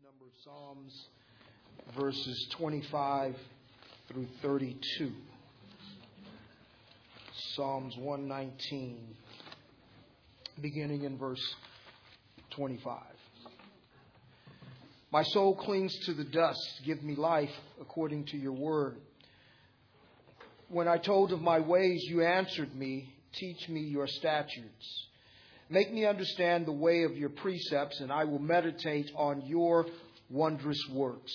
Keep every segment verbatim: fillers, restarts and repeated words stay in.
number of Psalms, verses twenty-five through thirty-two. Psalms one nineteen, beginning in verse twenty-five. My soul clings to the dust. Give me life according to your word. When I told of my ways, you answered me. Teach me your statutes. Make me understand the way of your precepts, and I will meditate on your wondrous works.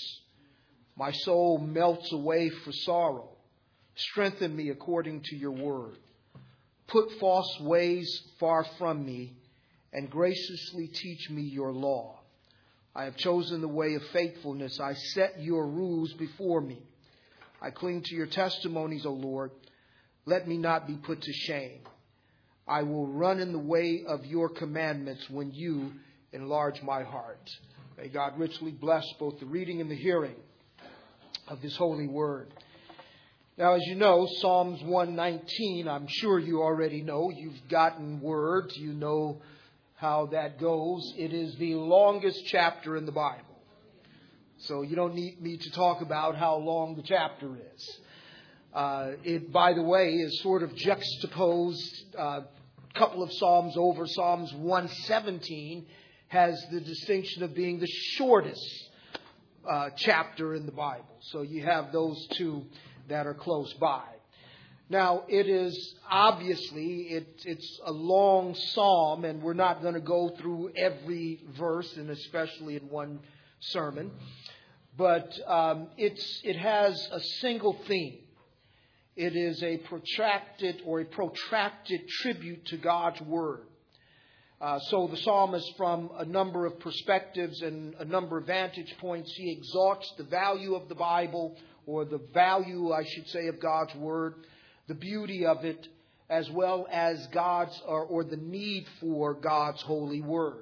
My soul melts away for sorrow. Strengthen me according to your word. Put false ways far from me, and graciously teach me your law. I have chosen the way of faithfulness. I set your rules before me. I cling to your testimonies, O Lord. Let me not be put to shame. I will run in the way of your commandments when you enlarge my heart. May God richly bless both the reading and the hearing of this holy word. Now, as you know, Psalms one nineteen, I'm sure you already know. You've gotten words. You know how that goes. It is the longest chapter in the Bible. So you don't need me to talk about how long the chapter is. Uh, it, by the way, is sort of juxtaposed a uh, couple of Psalms over. Psalms one seventeen has the distinction of being the shortest uh, chapter in the Bible. So you have those two that are close by. Now, it is obviously, it, it's a long psalm, and we're not going to go through every verse, and especially in one sermon. But um, it's it has a single theme. It is a protracted or a protracted tribute to God's word. Uh, so the psalmist, from a number of perspectives and a number of vantage points, he exalts the value of the Bible, or the value, I should say, of God's word, the beauty of it, as well as God's or, or the need for God's holy word.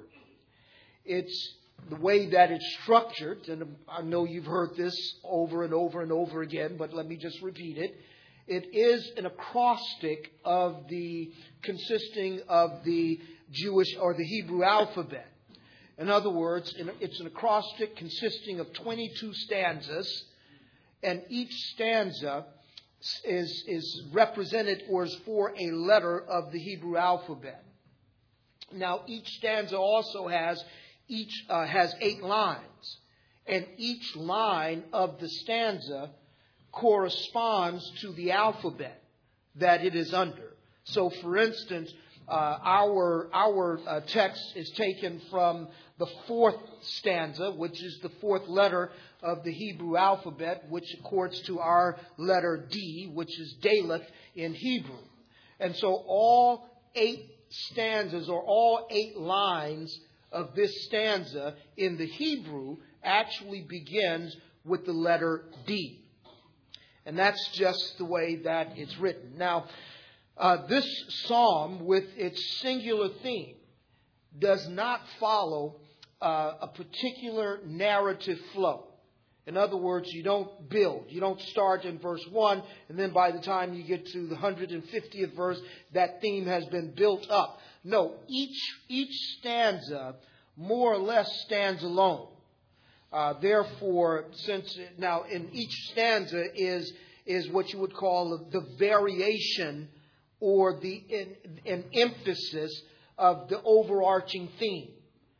It's the way that it's structured, and I know you've heard this over and over and over again, but let me just repeat it. It is an acrostic of the consisting of the Jewish or the Hebrew alphabet. In other words, it's an acrostic consisting of twenty-two stanzas, and each stanza is, is represented or is for a letter of the Hebrew alphabet. Now, each stanza also has each uh, has eight lines, and each line of the stanza corresponds to the alphabet that it is under. So, for instance, uh, our our uh, text is taken from the fourth stanza, which is the fourth letter of the Hebrew alphabet, which accords to our letter D, which is Daleth in Hebrew. And so all eight stanzas, or all eight lines of this stanza in the Hebrew, actually begins with the letter D. And that's just the way that it's written. Now, uh, this psalm, with its singular theme, does not follow uh, a particular narrative flow. In other words, you don't build. You don't start in verse one, and then by the time you get to the one hundred fiftieth verse, that theme has been built up. No, each each stanza more or less stands alone. Uh, therefore, since now in each stanza is is what you would call the variation or the an emphasis of the overarching theme.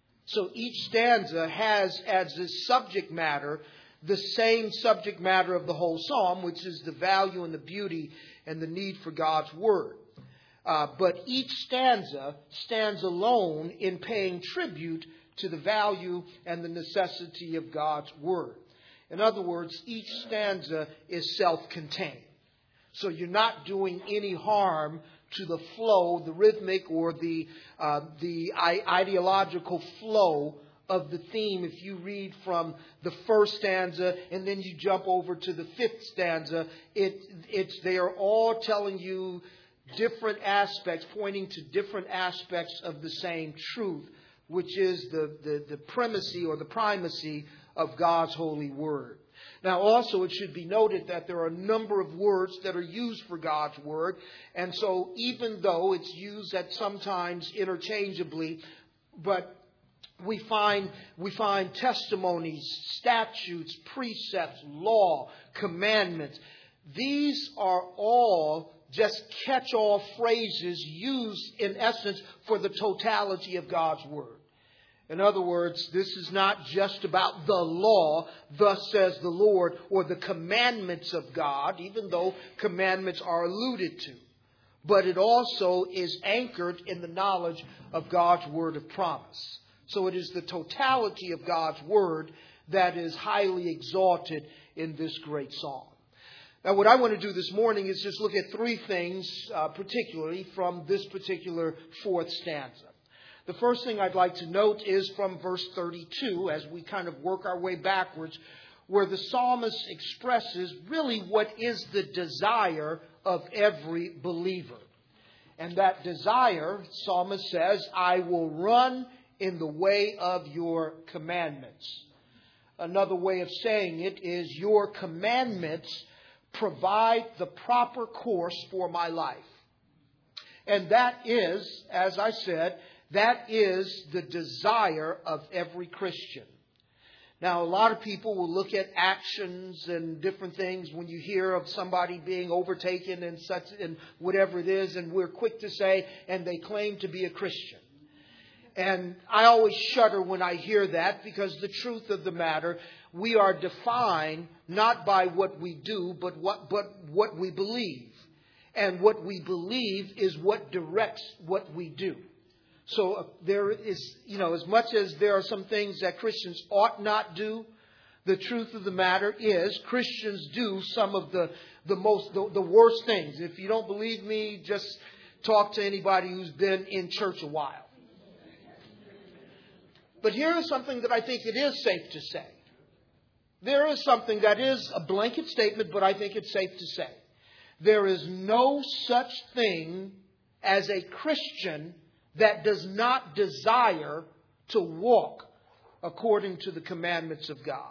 So each stanza has as its subject matter the same subject matter of the whole psalm, which is the value and the beauty and the need for God's word. Uh, but each stanza stands alone in paying tribute to the value and the necessity of God's word. In other words, each stanza is self-contained. So you're not doing any harm to the flow, the rhythmic or the uh, the ideological flow of the theme. If you read from the first stanza and then you jump over to the fifth stanza, it it's they are all telling you different aspects, pointing to different aspects of the same truth, which is the, the, the primacy or the primacy of God's holy word. Now, also, it should be noted that there are a number of words that are used for God's word. And so even though it's used at sometimes interchangeably, but we find, we find testimonies, statutes, precepts, law, commandments. These are all just catch-all phrases used in essence for the totality of God's Word. In other words, this is not just about the law, thus says the Lord, or the commandments of God, even though commandments are alluded to. But it also is anchored in the knowledge of God's word of promise. So it is the totality of God's word that is highly exalted in this great psalm. Now, what I want to do this morning is just look at three things, uh, particularly from this particular fourth stanza. The first thing I'd like to note is from verse thirty-two, as we kind of work our way backwards, where the psalmist expresses really what is the desire of every believer. And that desire, psalmist says, I will run in the way of your commandments. Another way of saying it is your commandments provide the proper course for my life. And that is, as I said, that is the desire of every Christian. Now, a lot of people will look at actions and different things when you hear of somebody being overtaken and such and whatever it is, and we're quick to say, and they claim to be a Christian. And I always shudder when I hear that, because the truth of the matter, we are defined not by what we do, but what, but what we believe. And what we believe is what directs what we do. So uh, there is, you know, as much as there are some things that Christians ought not do, the truth of the matter is Christians do some of the, the most, the, the worst things. If you don't believe me, just talk to anybody who's been in church a while. But here is something that I think it is safe to say. There is something that is a blanket statement, but I think it's safe to say. There is no such thing as a Christian that does not desire to walk according to the commandments of God.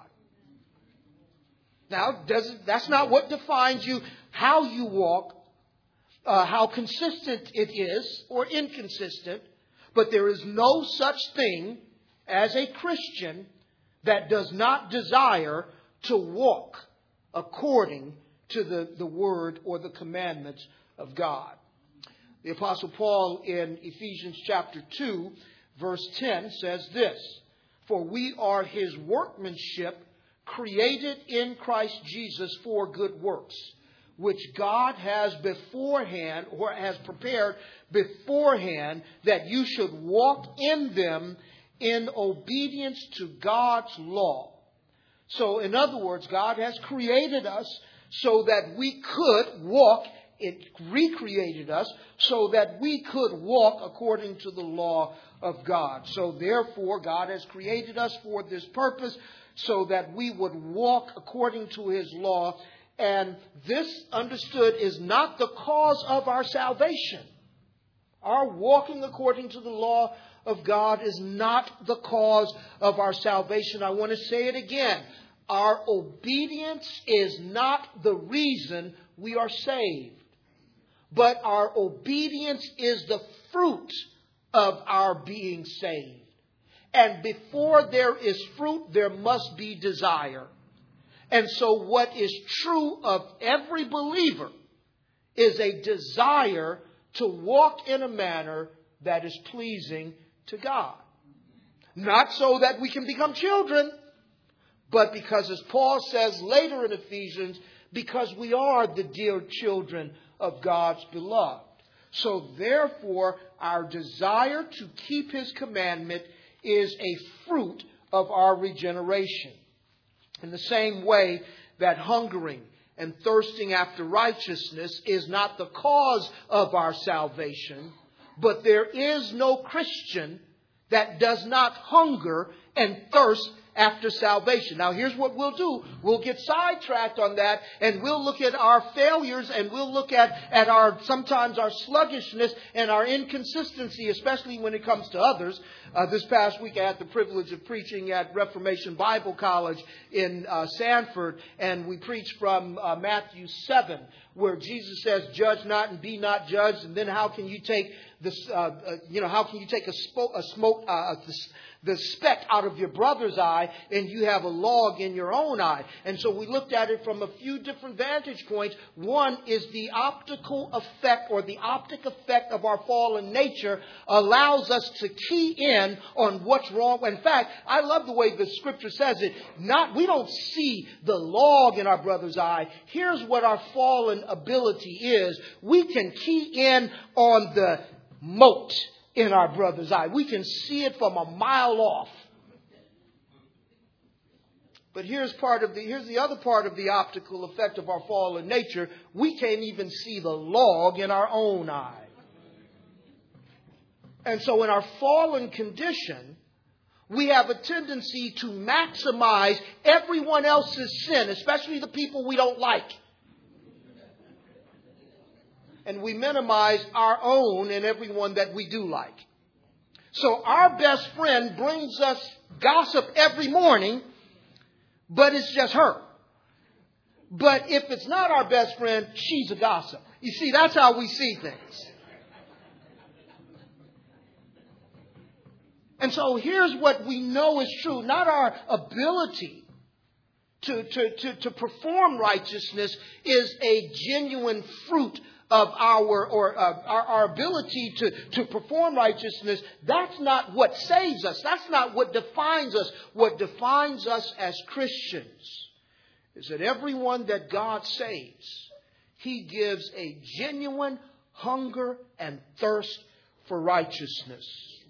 Now, doesn't, that's not what defines you, how you walk, uh, how consistent it is or inconsistent, but there is no such thing as a Christian that does not desire to walk according to the, the word or the commandments of God. The Apostle Paul in Ephesians chapter two, verse ten says this, for we are his workmanship, created in Christ Jesus for good works, which God has beforehand or has prepared beforehand that you should walk in them in obedience to God's law. So in other words, God has created us so that we could walk. It recreated us so that we could walk according to the law of God. So therefore, God has created us for this purpose so that we would walk according to his law. And this, understood, is not the cause of our salvation. Our walking according to the law of God is not the cause of our salvation. I want to say it again. Our obedience is not the reason we are saved. But our obedience is the fruit of our being saved. And before there is fruit, there must be desire. And so what is true of every believer is a desire to walk in a manner that is pleasing to God. Not so that we can become children, but because, as Paul says later in Ephesians, because we are the dear children of God's beloved. So therefore, our desire to keep his commandment is a fruit of our regeneration. In the same way that hungering and thirsting after righteousness is not the cause of our salvation, but there is no Christian that does not hunger and thirst after salvation. Now, here's what we'll do. We'll get sidetracked on that, and we'll look at our failures, and we'll look at, at our sometimes our sluggishness and our inconsistency, especially when it comes to others. Uh, this past week, I had the privilege of preaching at Reformation Bible College in uh, Sanford, and we preached from uh, Matthew seven, where Jesus says, "Judge not and be not judged." And then how can you take this? Uh, uh, you know, how can you take a, spo- a smoke, uh, the, the speck out of your brother's eye, and you have a log in your own eye? And so we looked at it from a few different vantage points. One is the optical effect, or the optic effect of our fallen nature allows us to key in on what's wrong. In fact, I love the way the Scripture says it. Not we don't see the log in our brother's eye. Here's what our fallen ability is. We can key in on the mote in our brother's eye. We can see it from a mile off. But here's part of the here's the other part of the optical effect of our fallen nature. We can't even see the log in our own eye. And so in our fallen condition, we have a tendency to maximize everyone else's sin, especially the people we don't like. And we minimize our own and everyone that we do like. So our best friend brings us gossip every morning, but it's just her. But if it's not our best friend, she's a gossip. You see, that's how we see things. And so here's what we know is true. Not our ability to, to, to, to perform righteousness is a genuine fruit of our or uh, our, our ability to, to perform righteousness. That's not what saves us. That's not what defines us. What defines us as Christians is that everyone that God saves, He gives a genuine hunger and thirst for righteousness.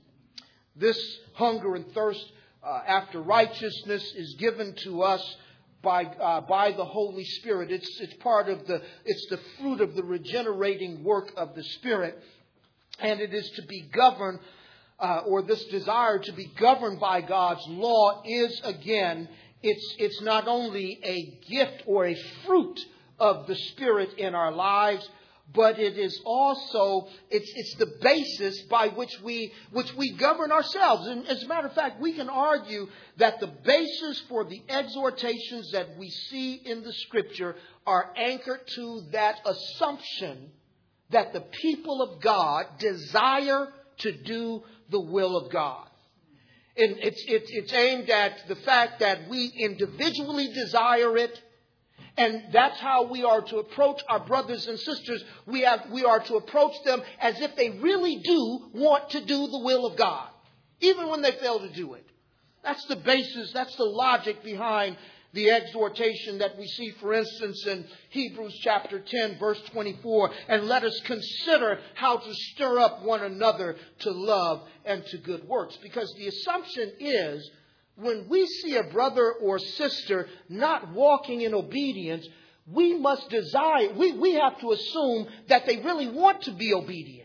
This hunger and thirst uh, after righteousness is given to us by uh, by the Holy Spirit. It's it's part of the it's the fruit of the regenerating work of the Spirit, and it is to be governed, uh, or this desire to be governed by God's law is again it's it's not only a gift or a fruit of the Spirit in our lives, but it is also, it's it's the basis by which we which we govern ourselves. And as a matter of fact, we can argue that the basis for the exhortations that we see in the Scripture are anchored to that assumption that the people of God desire to do the will of God. And it's, it's, it's aimed at the fact that we individually desire it. And that's how we are to approach our brothers and sisters. We have, we are to approach them as if they really do want to do the will of God, even when they fail to do it. That's the basis, that's the logic behind the exhortation that we see, for instance, in Hebrews chapter ten, verse twenty-four. And let us consider how to stir up one another to love and to good works. Because the assumption is, when we see a brother or sister not walking in obedience, we must desire, we, we have to assume that they really want to be obedient.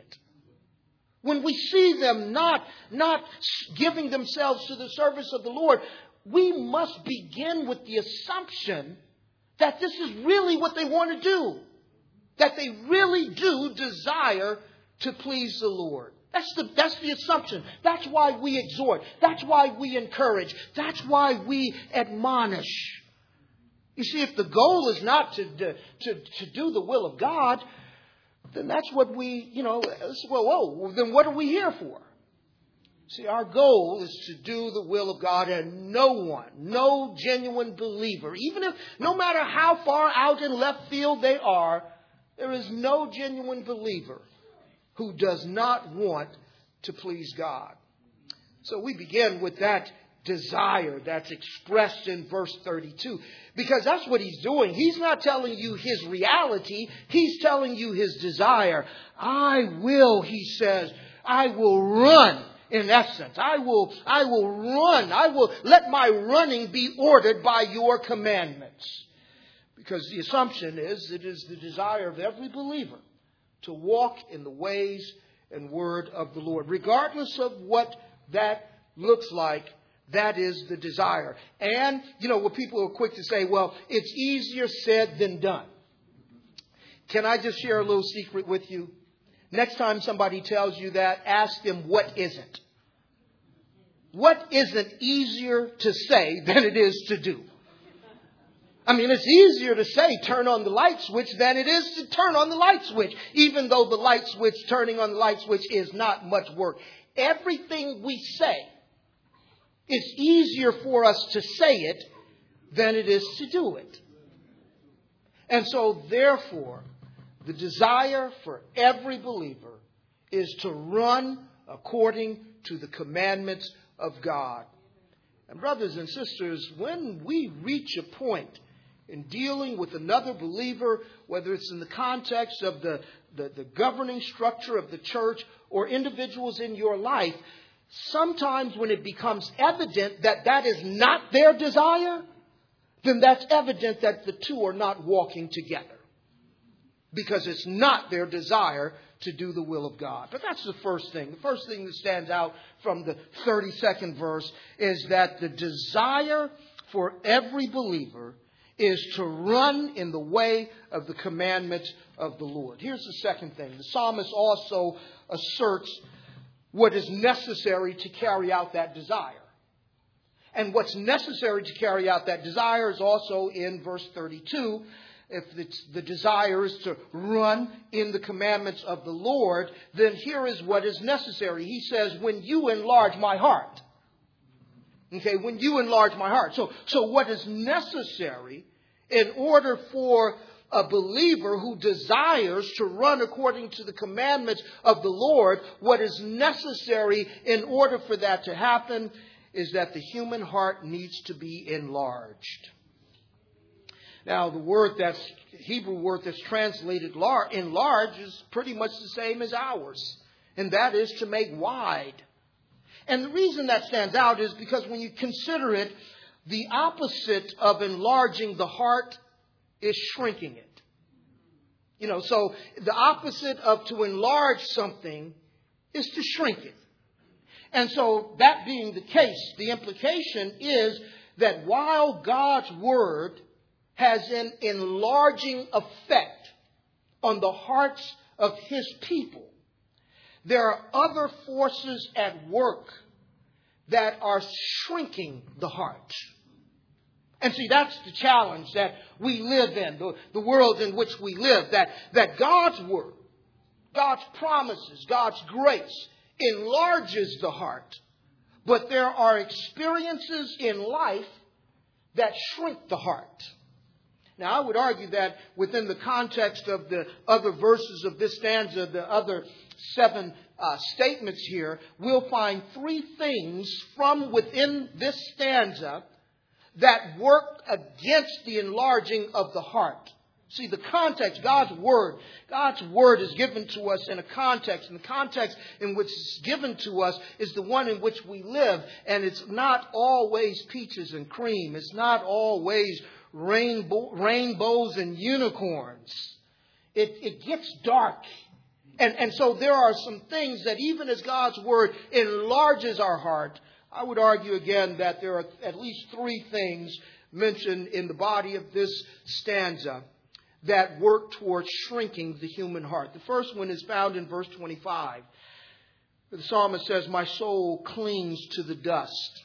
When we see them not, not giving themselves to the service of the Lord, we must begin with the assumption that this is really what they want to do. That they really do desire to please the Lord. That's the, that's the assumption. That's why we exhort. That's why we encourage. That's why we admonish. You see, if the goal is not to, to, to do the will of God, then that's what we, you know, well, whoa, then what are we here for? See, our goal is to do the will of God, and no one, no genuine believer, even if, no matter how far out in left field they are, there is no genuine believer who does not want to please God. So we begin with that desire that's expressed in verse thirty-two. Because that's what he's doing. He's not telling you his reality. He's telling you his desire. I will, he says, I will run. In essence, I will, I will run. I will let my running be ordered by your commandments. Because the assumption is, it is the desire of every believer to walk in the ways and word of the Lord. Regardless of what that looks like, That is the desire. And, you know, what people are quick to say, well, it's easier said than done. Can I just share a little secret with you? Next time somebody tells you that, ask them what isn't. What isn't easier to say than it is to do? I mean, it's easier to say turn on the light switch than it is to turn on the light switch, even though the light switch, turning on the light switch is not much work. Everything we say, it's easier for us to say it than it is to do it. And so, therefore, the desire for every believer is to run according to the commandments of God. And brothers and sisters, when we reach a point in dealing with another believer, whether it's in the context of the, the, the governing structure of the church or individuals in your life, sometimes when it becomes evident that that is not their desire, then that's evident that the two are not walking together. Because it's not their desire to do the will of God. But that's the first thing. The first thing that stands out from the thirty-second verse is that the desire for every believer is to run in the way of the commandments of the Lord. Here's the second thing. The psalmist also asserts what is necessary to carry out that desire. And what's necessary to carry out that desire is also in verse thirty-two. If it's the desire is to run in the commandments of the Lord, then here is what is necessary. He says, when you enlarge my heart. Okay, when you enlarge my heart. So, so what is necessary in order for a believer who desires to run according to the commandments of the Lord, what is necessary in order for that to happen is that the human heart needs to be enlarged. Now, the word that's, Hebrew word that's translated lar- enlarge is pretty much the same as ours. And that is to make wide. And the reason that stands out is because when you consider it, the opposite of enlarging the heart is shrinking it. You know, so the opposite of to enlarge something is to shrink it. And so that being the case, the implication is that while God's word has an enlarging effect on the hearts of his people, there are other forces at work that are shrinking the heart. And see, that's the challenge that we live in, the, the world in which we live, that, that God's word, God's promises, God's grace enlarges the heart. But there are experiences in life that shrink the heart. Now, I would argue that within the context of the other verses of this stanza, the other seven uh, statements here, we'll find three things from within this stanza that work against the enlarging of the heart. See, the context, God's word, God's word is given to us in a context, and the context in which it's given to us is the one in which we live, and it's not always peaches and cream. It's not always rainbow, rainbows and unicorns. It, it gets dark. And, and so there are some things that even as God's word enlarges our heart, I would argue again that there are at least three things mentioned in the body of this stanza that work towards shrinking the human heart. The first one is found in verse twenty-five. The psalmist says, my soul clings to the dust.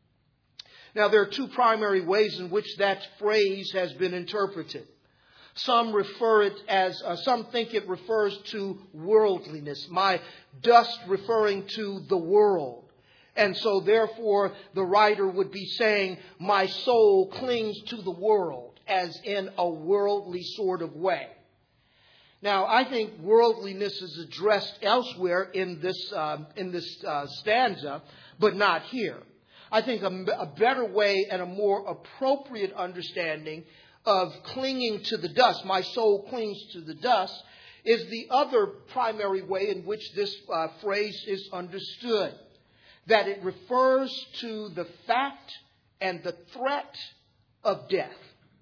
Now, there are two primary ways in which that phrase has been interpreted. Some refer it as, uh, some think it refers to worldliness. My dust referring to the world. And so, therefore, the writer would be saying, my soul clings to the world, as in a worldly sort of way. Now, I think worldliness is addressed elsewhere in this, uh, in this uh, stanza, but not here. I think a, a better way and a more appropriate understanding of clinging to the dust, my soul clings to the dust, is the other primary way in which this uh, phrase is understood. That it refers to the fact and the threat of death.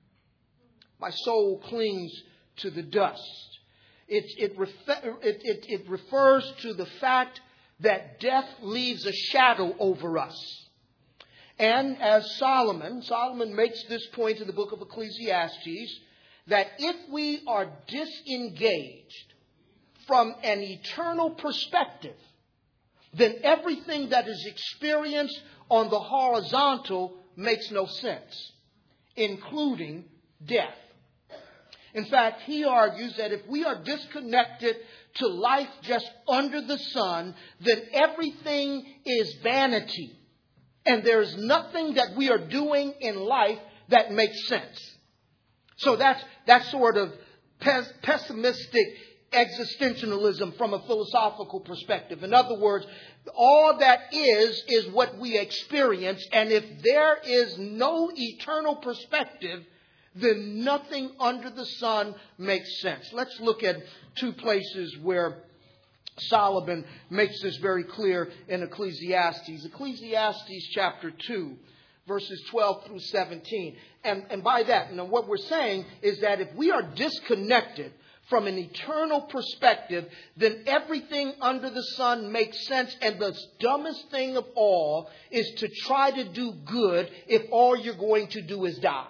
My soul clings to the dust. It, it, refer, it, it, it refers to the fact that death leaves a shadow over us. And as Solomon, Solomon makes this point in the book of Ecclesiastes, that if we are disengaged from an eternal perspective, then everything that is experienced on the horizontal makes no sense, including death. In fact, he argues that if we are disconnected to life just under the sun, then everything is vanity. And there's nothing that we are doing in life that makes sense. So that's, that's sort of pes- pessimistic existentialism from a philosophical perspective. In other words, all that is, is what we experience. And if there is no eternal perspective, then nothing under the sun makes sense. Let's look at two places where Solomon makes this very clear in Ecclesiastes. Ecclesiastes chapter two, verses twelve through seventeen. And, and by that, you know, what we're saying is that if we are disconnected from an eternal perspective, then everything under the sun makes sense. And the dumbest thing of all is to try to do good if all you're going to do is die.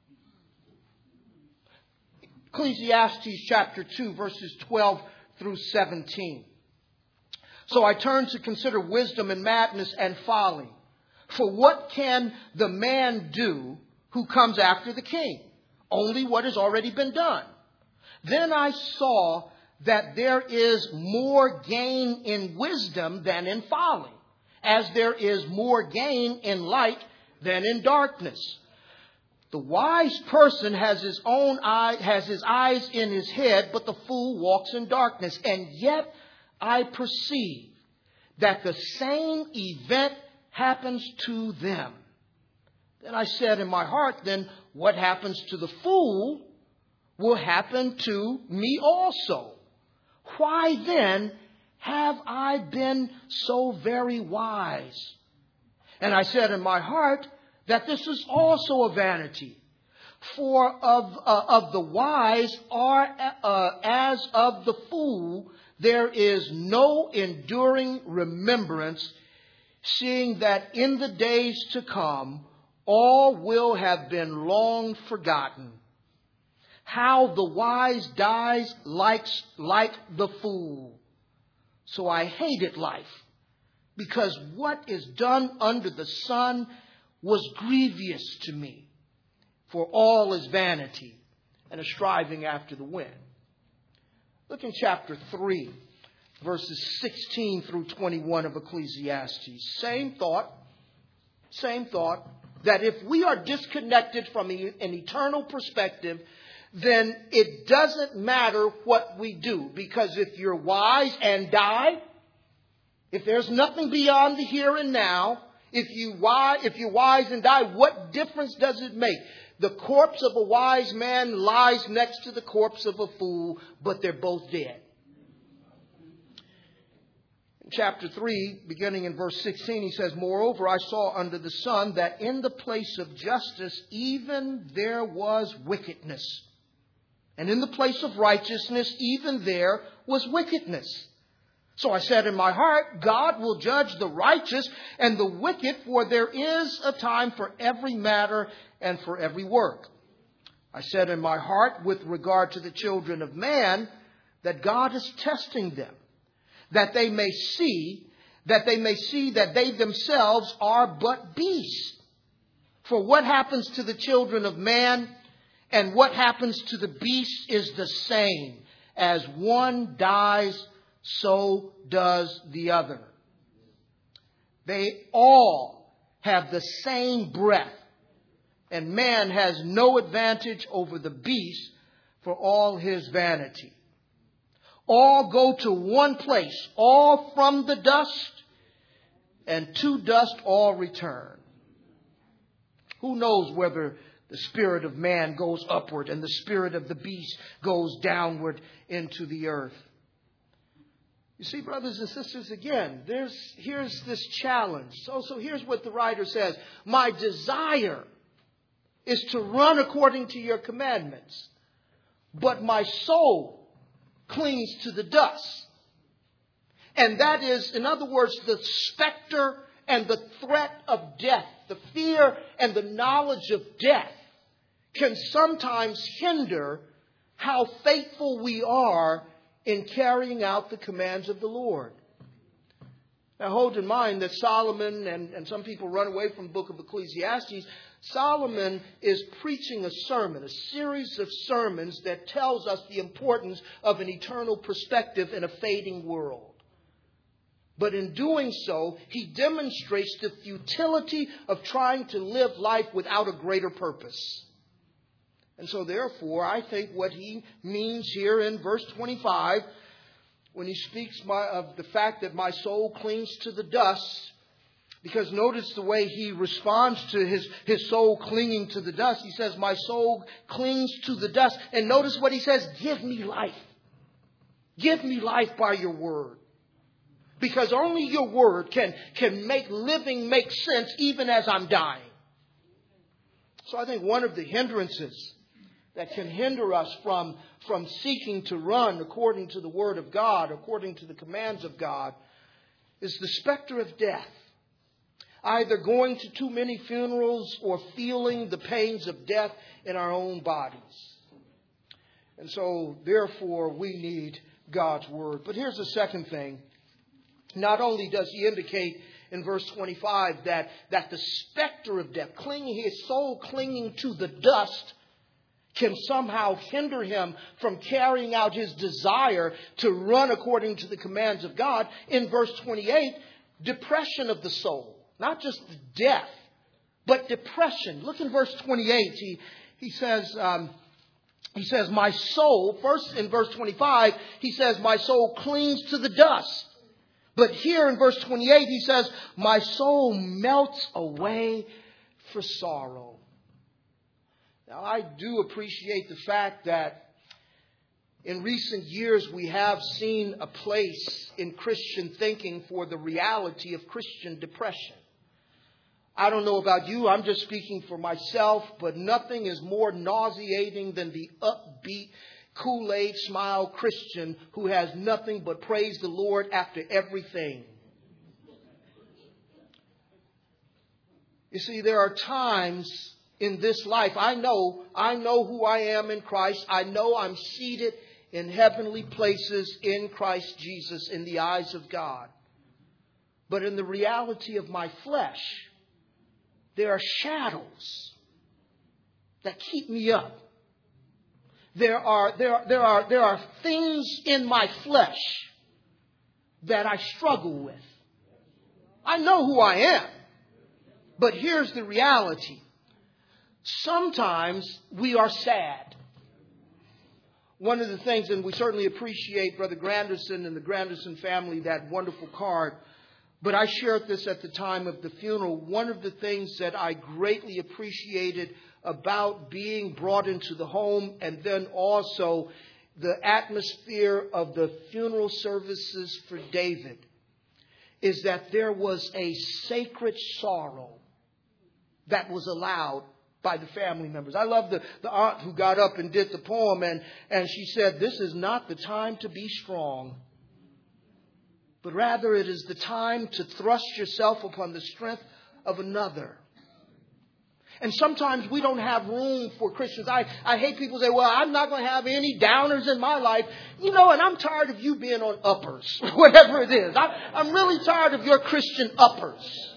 Ecclesiastes chapter two, verses twelve through seventeen. So I turn to consider wisdom and madness and folly. For what can the man do who comes after the king? Only what has already been done. Then I saw that there is more gain in wisdom than in folly, as there is more gain in light than in darkness. The wise person has his own eye, has his eyes in his head, but the fool walks in darkness. And yet I perceive that the same event happens to them. Then I said in my heart, then what happens to the fool will happen to me also. Why then have I been so very wise? And I said in my heart that this is also a vanity. For of, uh, of the wise are uh, as of the fool, there is no enduring remembrance, seeing that in the days to come, all will have been long forgotten. How the wise dies like, like the fool. So I hated life, because what is done under the sun was grievous to me. For all is vanity and a striving after the wind. Look in chapter three, verses sixteen through twenty-one of Ecclesiastes. Same thought, same thought, that if we are disconnected from an eternal perspective, then it doesn't matter what we do. Because if you're wise and die, if there's nothing beyond the here and now, if, you, if you're wise and die, what difference does it make? The corpse of a wise man lies next to the corpse of a fool, but they're both dead. In chapter three, beginning in verse sixteen, he says, Moreover, I saw under the sun that in the place of justice, even there was wickedness. And in the place of righteousness, even there was wickedness. So I said in my heart, God will judge the righteous and the wicked, for there is a time for every matter and for every work. I said in my heart, with regard to the children of man, that God is testing them, that they may see, that they may see that they themselves are but beasts. For what happens to the children of man and what happens to the beasts is the same. As one dies, so does the other. They all have the same breath, and man has no advantage over the beast for all his vanity. All go to one place, all from the dust, and to dust all return. Who knows whether the spirit of man goes upward and the spirit of the beast goes downward into the earth? You see, brothers and sisters, again, there's here's this challenge. So, so here's what the writer says. My desire is to run according to your commandments, but my soul clings to the dust. And that is, in other words, the specter and the threat of death, the fear and the knowledge of death, can sometimes hinder how faithful we are in carrying out the commands of the Lord. Now hold in mind that Solomon, and, and some people run away from the book of Ecclesiastes, Solomon is preaching a sermon, a series of sermons that tells us the importance of an eternal perspective in a fading world. But in doing so, he demonstrates the futility of trying to live life without a greater purpose. And so therefore, I think what he means here in verse twenty-five, when he speaks my, of the fact that my soul clings to the dust, because notice the way he responds to his, his soul clinging to the dust. He says, my soul clings to the dust. And notice what he says, give me life. Give me life by your word. Because only your word can, can make living make sense even as I'm dying. So I think one of the hindrances that can hinder us from, from seeking to run according to the word of God, according to the commands of God, is the specter of death. Either going to too many funerals or feeling the pains of death in our own bodies. And so, therefore, we need God's word. But here's the second thing. Not only does he indicate in verse twenty-five that, that the specter of death, clinging, his soul clinging to the dust, can somehow hinder him from carrying out his desire to run according to the commands of God. In verse twenty-eight, depression of the soul. Not just death, but depression. Look in verse twenty-eight. He, he says, um, he says, my soul, first in verse twenty-five, he says, my soul clings to the dust. But here in verse twenty-eight, he says, my soul melts away for sorrow. Now, I do appreciate the fact that in recent years, we have seen a place in Christian thinking for the reality of Christian depression. I don't know about you, I'm just speaking for myself, but nothing is more nauseating than the upbeat, Kool-Aid smile Christian who has nothing but praise the Lord after everything. You see, there are times in this life, I know, I know who I am in Christ. I know I'm seated in heavenly places in Christ Jesus in the eyes of God. But in the reality of my flesh, there are shadows that keep me up. There are, there are, there are, there are things in my flesh that I struggle with. I know who I am. But here's the reality. Sometimes we are sad. One of the things, and we certainly appreciate Brother Granderson and the Granderson family, that wonderful card. But I shared this at the time of the funeral. One of the things that I greatly appreciated about being brought into the home, and then also the atmosphere of the funeral services for David, is that there was a sacred sorrow that was allowed by the family members. I love the, the aunt who got up and did the poem, and, and she said, this is not the time to be strong, but rather it is the time to thrust yourself upon the strength of another. And sometimes we don't have room for Christians. I, I hate people say, well, I'm not going to have any downers in my life. You know, and I'm tired of you being on uppers, whatever it is. I, I'm really tired of your Christian uppers.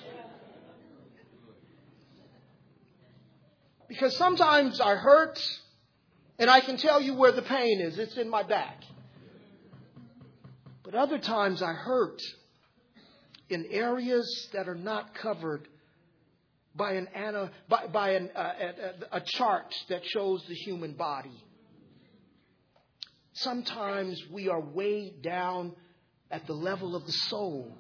Because sometimes I hurt, and I can tell you where the pain is. It's in my back. But other times I hurt in areas that are not covered by an by, by an, uh, a, a chart that shows the human body. Sometimes we are weighed down at the level of the soul.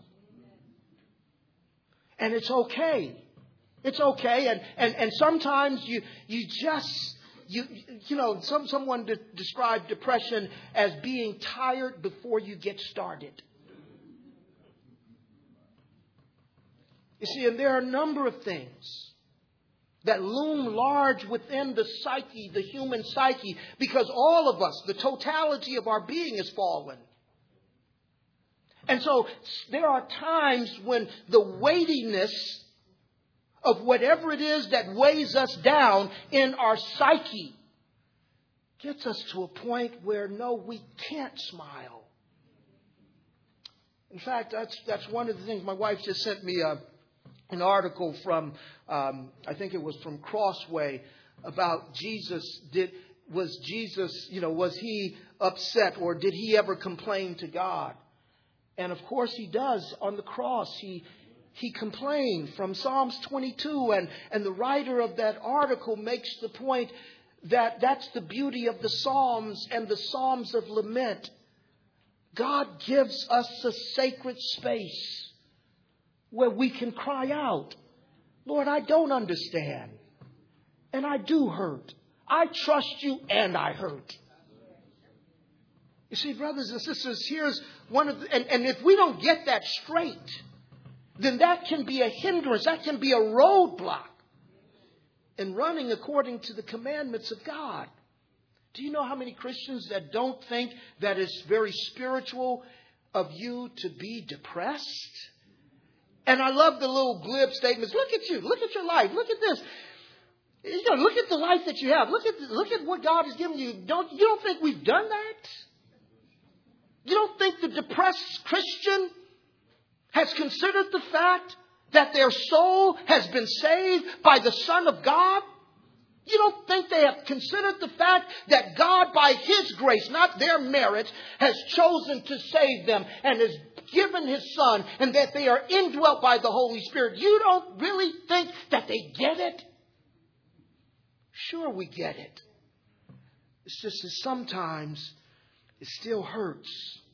And it's okay. It's okay. And, and, and sometimes you, you just, you, you know, some, someone de- described depression as being tired before you get started. You see, and there are a number of things that loom large within the psyche, the human psyche, because all of us, the totality of our being is fallen. And so there are times when the weightiness of whatever it is that weighs us down in our psyche gets us to a point where, no, we can't smile. In fact, that's that's one of the things. My wife just sent me a, an article from, um, I think it was from Crossway, about Jesus. Did was Jesus, you know, was he upset, or did he ever complain to God? And of course he does. On the cross, he he complained from Psalms twenty-two, and and the writer of that article makes the point that that's the beauty of the Psalms and the Psalms of lament. God gives us a sacred space where we can cry out, Lord, I don't understand. And I do hurt. I trust you and I hurt. You see, brothers and sisters, here's one of the, and, and if we don't get that straight, then that can be a hindrance. That can be a roadblock in running according to the commandments of God. Do you know how many Christians that don't think that it's very spiritual of you to be depressed? And I love the little glib statements. Look at you. Look at your life. Look at this. You know, look at the life that you have. Look at look at what God has given you. Don't you don't think we've done that? You don't think the depressed Christian has considered the fact that their soul has been saved by the Son of God? You don't think they have considered the fact that God, by His grace, not their merit, has chosen to save them and has given His Son, and that they are indwelt by the Holy Spirit? You don't really think that they get it? Sure, we get it. It's just that sometimes it still hurts.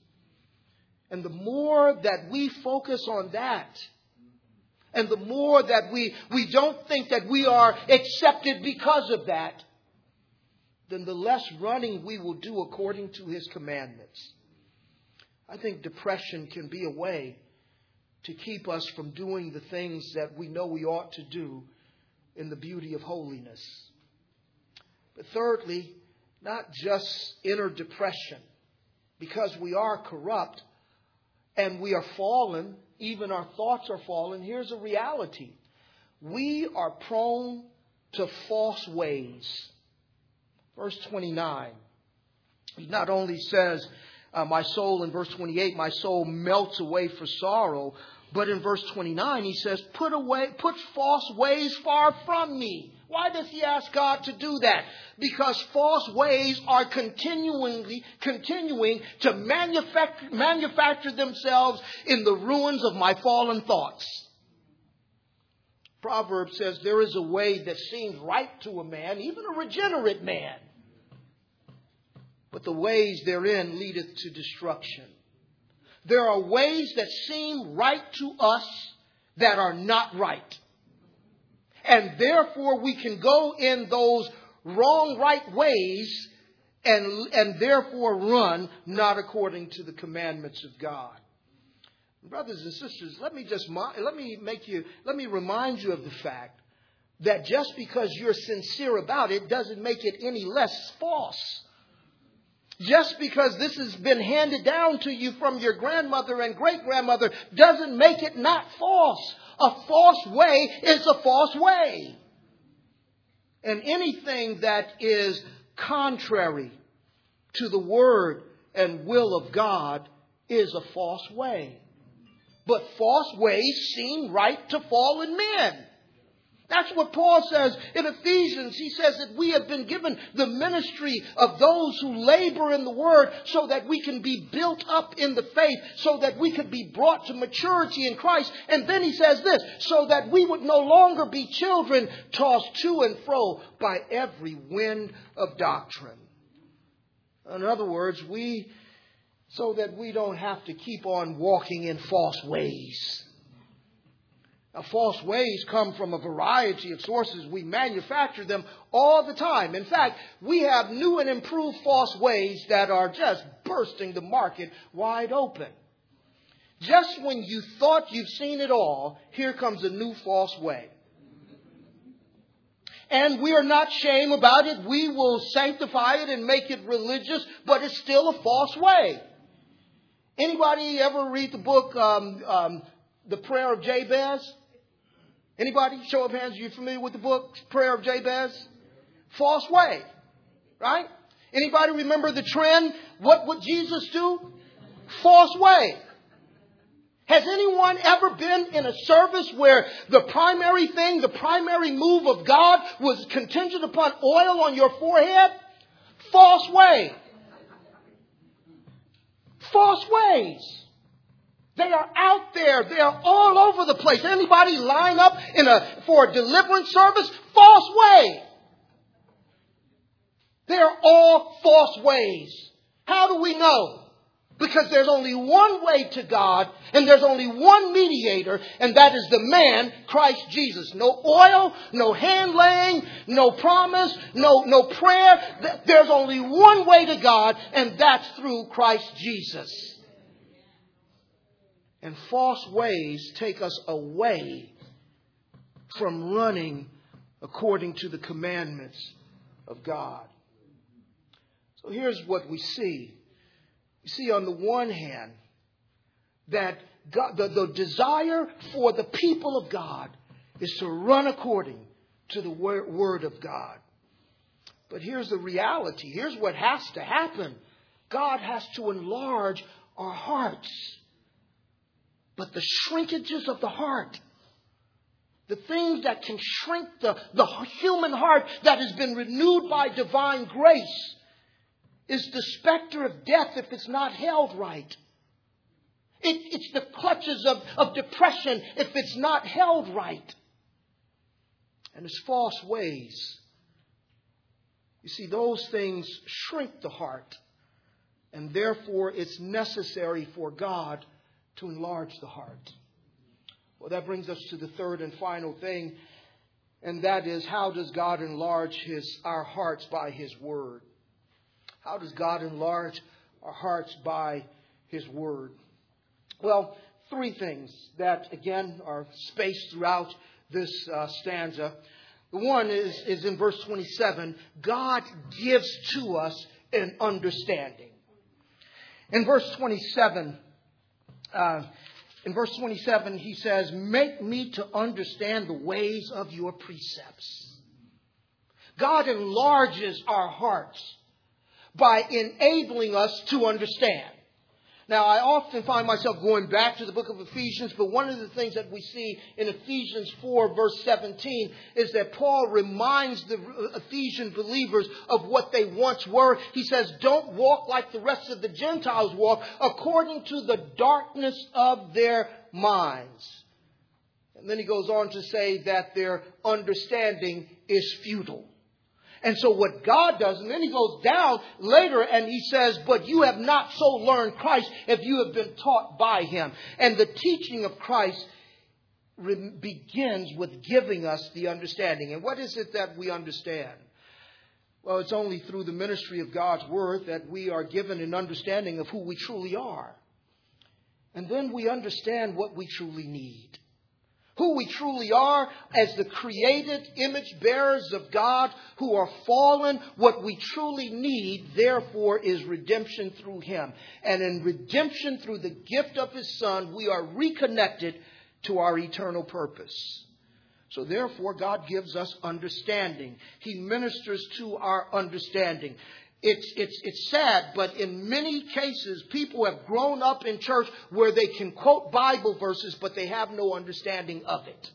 And the more that we focus on that, and the more that we, we don't think that we are accepted because of that, then the less running we will do according to His commandments. I think depression can be a way to keep us from doing the things that we know we ought to do in the beauty of holiness. But thirdly, not just inner depression, because we are corrupt and we are fallen. Even our thoughts are fallen. Here's a reality. We are prone to false ways. Verse twenty-nine. He not only says, uh, my soul, in verse twenty-eight, my soul melts away for sorrow. But in verse twenty-nine, he says, put away, put false ways far from me. Why does he ask God to do that? Because false ways are continually continuing to manufacture, manufacture themselves in the ruins of my fallen thoughts. Proverbs says there is a way that seems right to a man, even a regenerate man, but the ways therein leadeth to destruction. There are ways that seem right to us that are not right. And therefore we can go in those wrong, right ways and, and therefore run not according to the commandments of God. Brothers and sisters, let me just let me make you let me remind you of the fact that just because you're sincere about it doesn't make it any less false. Just because this has been handed down to you from your grandmother and great-grandmother doesn't make it not false. A false way is a false way. And anything that is contrary to the word and will of God is a false way. But false ways seem right to fallen men. That's what Paul says in Ephesians. He says that we have been given the ministry of those who labor in the word so that we can be built up in the faith, so that we could be brought to maturity in Christ. And then he says this, so that we would no longer be children tossed to and fro by every wind of doctrine. In other words, we, so that we don't have to keep on walking in false ways. Now, false ways come from a variety of sources. We manufacture them all the time. In fact, we have new and improved false ways that are just bursting the market wide open. Just when you thought you've seen it all, here comes a new false way. And we are not shame about it. We will sanctify it and make it religious, but it's still a false way. Anybody ever read the book, um, um, The Prayer of Jabez? Anybody? Show of hands. Are you familiar with the book, Prayer of Jabez? False way. Right? Anybody remember the trend? What would Jesus do? False way. Has anyone ever been in a service where the primary thing, the primary move of God was contingent upon oil on your forehead? False way. False ways. They are out there. They are all over the place. Anybody line up in a for a deliverance service? False way. They are all false ways. How do we know? Because there's only one way to God, and there's only one mediator, and that is the man, Christ Jesus. No oil, no hand laying, no promise, no, no prayer. There's only one way to God, and that's through Christ Jesus. And false ways take us away from running according to the commandments of God. So here's what we see. You see, on the one hand, that God, the, the desire for the people of God is to run according to the word, word of God. But here's the reality. Here's what has to happen. God has to enlarge our hearts. But the shrinkages of the heart, the things that can shrink the, the human heart that has been renewed by divine grace, is the specter of death if it's not held right. It, it's the clutches of, of depression if it's not held right. And it's false ways. You see, those things shrink the heart. And therefore, it's necessary for God to enlarge the heart. Well, that brings us to the third and final thing. And that is, how does God enlarge his, our hearts by His Word? How does God enlarge our hearts by His Word? Well, three things that, again, are spaced throughout this uh, stanza. The one is, is in verse twenty-seven. God gives to us an understanding. In verse twenty-seven, uh, in verse twenty-seven, he says, "Make me to understand the ways of your precepts." God enlarges our hearts by enabling us to understand. Now, I often find myself going back to the book of Ephesians, but one of the things that we see in Ephesians four, verse seventeen, is that Paul reminds the Ephesian believers of what they once were. He says, don't walk like the rest of the Gentiles walk, according to the darkness of their minds. And then he goes on to say that their understanding is futile. And so what God does, and then he goes down later and he says, but you have not so learned Christ if you have been taught by Him. And the teaching of Christ re- begins with giving us the understanding. And what is it that we understand? Well, it's only through the ministry of God's Word that we are given an understanding of who we truly are. And then we understand what we truly need. Who we truly are as the created image bearers of God who are fallen. What we truly need, therefore, is redemption through Him. And in redemption through the gift of His Son, we are reconnected to our eternal purpose. So therefore, God gives us understanding. He ministers to our understanding. It's, it's, it's sad, but in many cases, people have grown up in church where they can quote Bible verses, but they have no understanding of it.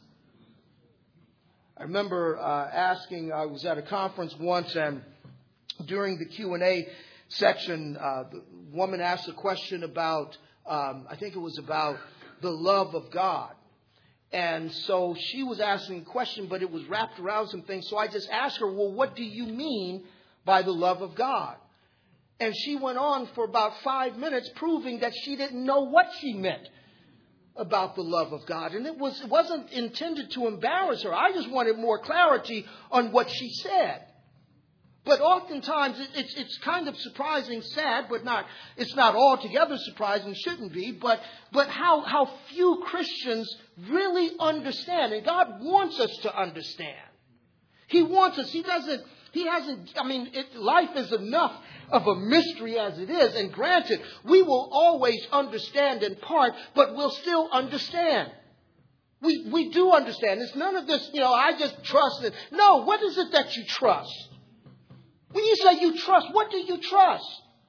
I remember uh, asking, I was at a conference once, and during the Q and A section, uh, the woman asked a question about, um, I think it was about the love of God. And so she was asking a question, but it was wrapped around some things. So I just asked her, well, what do you mean by the love of God? And she went on for about five minutes proving that she didn't know what she meant about the love of God. And it was, it wasn't intended to embarrass her. I just wanted more clarity on what she said. But oftentimes it, it's, it's kind of surprising, sad, but not, it's not altogether surprising, shouldn't be, but, but how, how few Christians really understand. And God wants us to understand. He wants us. He doesn't He hasn't, I mean, it, life is enough of a mystery as it is. And granted, we will always understand in part, but we'll still understand. We, we do understand. It's none of this, you know, I just trust it. No, what is it that you trust? When you say you trust, what do you trust?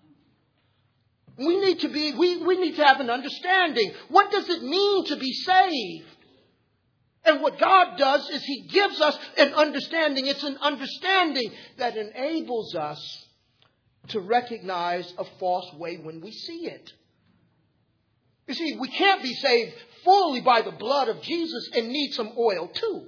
We need to be, we, we need to have an understanding. What does it mean to be saved? And what God does is He gives us an understanding. It's an understanding that enables us to recognize a false way when we see it. You see, we can't be saved fully by the blood of Jesus and need some oil too.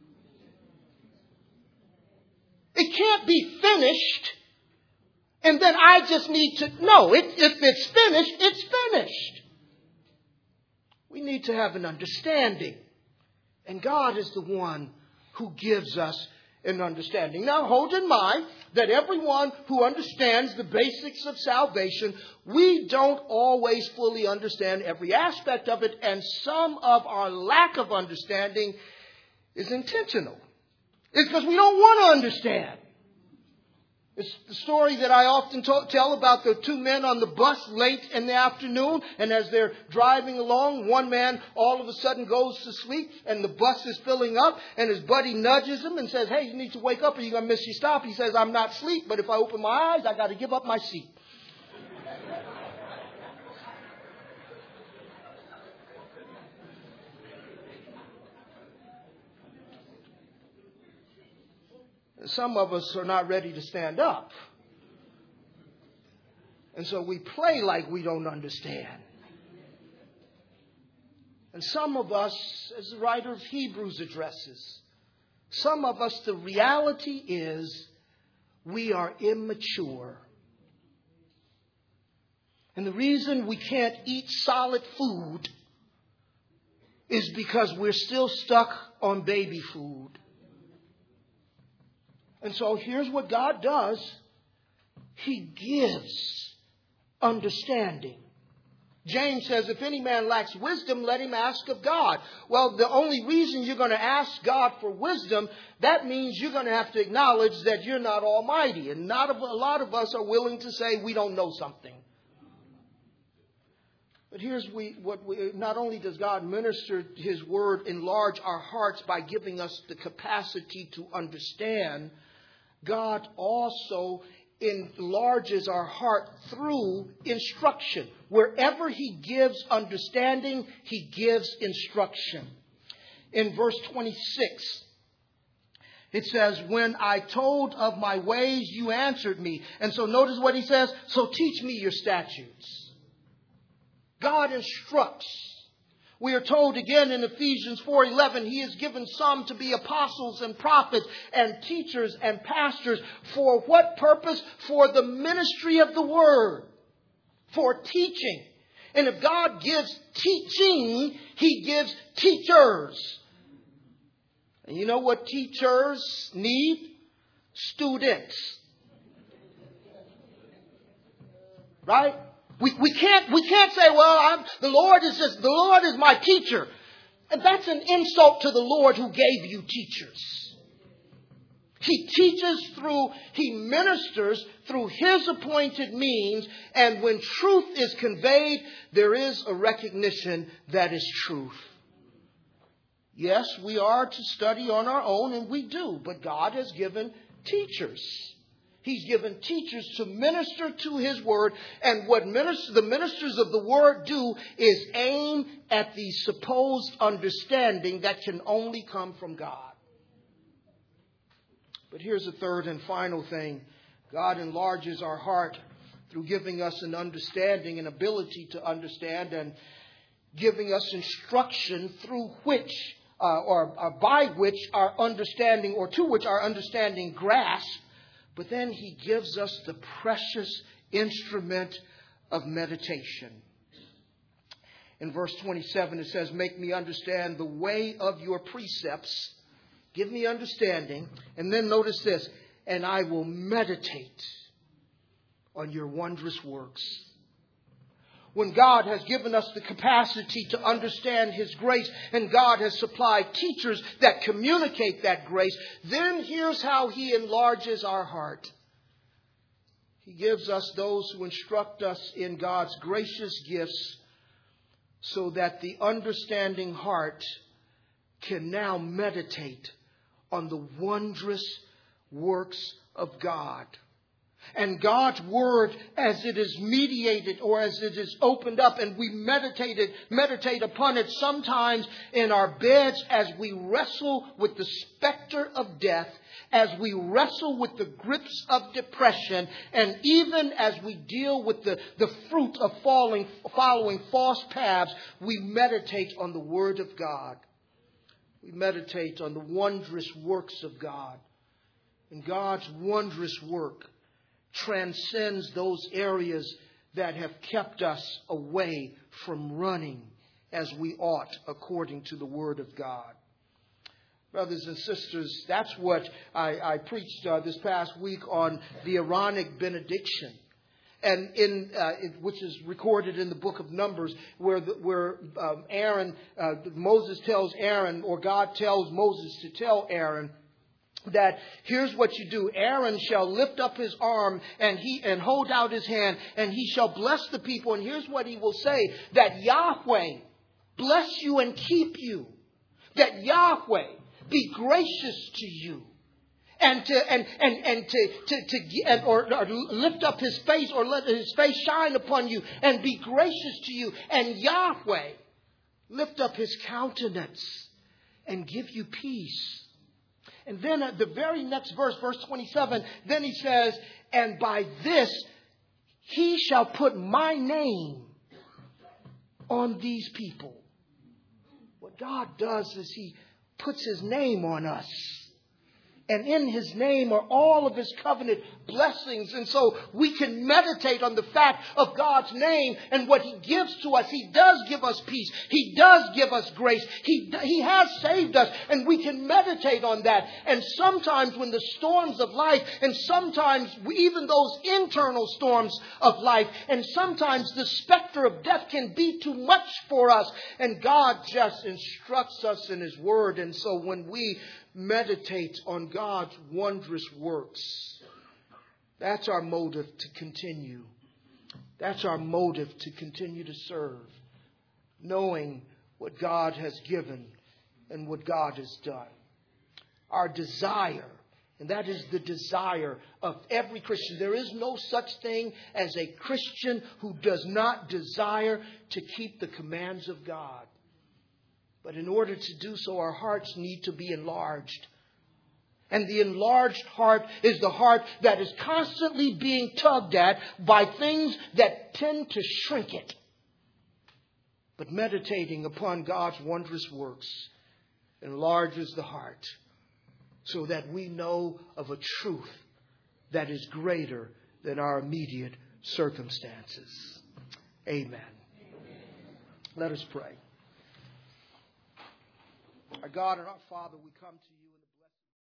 It can't be finished and then I just need to... No, it, if it's finished, it's finished. We need to have an understanding. And God is the one who gives us an understanding. Now, hold in mind that everyone who understands the basics of salvation, we don't always fully understand every aspect of it. And some of our lack of understanding is intentional. It's because we don't want to understand. It's the story that I often to- tell about the two men on the bus late in the afternoon. And as they're driving along, one man all of a sudden goes to sleep and the bus is filling up. And his buddy nudges him and says, hey, you need to wake up or you're going to miss your stop. He says, I'm not asleep, but if I open my eyes, I got to give up my seat. Some of us are not ready to stand up. And so we play like we don't understand. And some of us, as the writer of Hebrews addresses, some of us, the reality is we are immature. And the reason we can't eat solid food is because we're still stuck on baby food. And so here's what God does. He gives understanding. James says, if any man lacks wisdom, let him ask of God. Well, the only reason you're going to ask God for wisdom, that means you're going to have to acknowledge that you're not almighty. And not a lot of us are willing to say we don't know something. But here's we, what we, not only does God minister His word, enlarge our hearts by giving us the capacity to understand, God also enlarges our heart through instruction. Wherever He gives understanding, He gives instruction. In verse twenty-six, it says, when I told of my ways, you answered me. And so notice what He says. So teach me your statutes. God instructs. We are told again in Ephesians four eleven, He has given some to be apostles and prophets and teachers and pastors. For what purpose? For the ministry of the word. For teaching. And if God gives teaching, He gives teachers. And you know what teachers need? Students. Right? We, we can't, we can't say, well, I'm, the Lord is just, the Lord is my teacher. And that's an insult to the Lord who gave you teachers. He teaches through, He ministers through His appointed means. And when truth is conveyed, there is a recognition that is truth. Yes, we are to study on our own, and we do. But God has given teachers. He's given teachers to minister to His word. And what minister, the ministers of the word do is aim at the supposed understanding that can only come from God. But here's the third and final thing. God enlarges our heart through giving us an understanding, an ability to understand, and giving us instruction through which, uh, or, or by which our understanding, or to which our understanding grasps. But then He gives us the precious instrument of meditation. In verse twenty-seven, it says, make me understand the way of your precepts. Give me understanding. And then notice this, and I will meditate on your wondrous works. when God has given us the capacity to understand His grace and God has supplied teachers that communicate that grace, then here's how He enlarges our heart. He gives us those who instruct us in God's gracious gifts so that the understanding heart can now meditate on the wondrous works of God. And God's Word, as it is mediated or as it is opened up and we meditate it, meditate upon it sometimes in our beds as we wrestle with the specter of death, as we wrestle with the grips of depression, and even as we deal with the, the fruit of falling, following false paths, we meditate on the Word of God. We meditate on the wondrous works of God. And God's wondrous work transcends those areas that have kept us away from running as we ought according to the Word of God. Brothers and sisters, that's what I, I preached uh, this past week on the Aaronic benediction. And in uh, it, which is recorded in the book of Numbers, where the, where um, Aaron, uh, Moses tells Aaron, or God tells Moses to tell Aaron, that here's what you do. Aaron shall lift up his arm and he and hold out his hand and he shall bless the people. And here's what he will say, that Yahweh bless you and keep you. That Yahweh be gracious to you. And to and and and to to, to and, or, or lift up his face, or let his face shine upon you and be gracious to you. And Yahweh lift up his countenance and give you peace. And then at the very next verse, verse twenty-seven, then he says, and by this he shall put my name on these people. What God does is He puts His name on us. And in His name are all of His covenant blessings. And so we can meditate on the fact of God's name and what He gives to us. He does give us peace. He does give us grace. He, he has saved us. And we can meditate on that. And sometimes when the storms of life, and sometimes even those internal storms of life, and sometimes the specter of death can be too much for us. And God just instructs us in His Word. And so when we meditate on God's wondrous works, that's our motive to continue. That's our motive to continue to serve, knowing what God has given and what God has done. Our desire, and that is the desire of every Christian. There is no such thing as a Christian who does not desire to keep the commands of God. But in order to do so, our hearts need to be enlarged. And the enlarged heart is the heart that is constantly being tugged at by things that tend to shrink it. But meditating upon God's wondrous works enlarges the heart so that we know of a truth that is greater than our immediate circumstances. Amen. Amen. Let us pray. Our God and our Father, we come to you.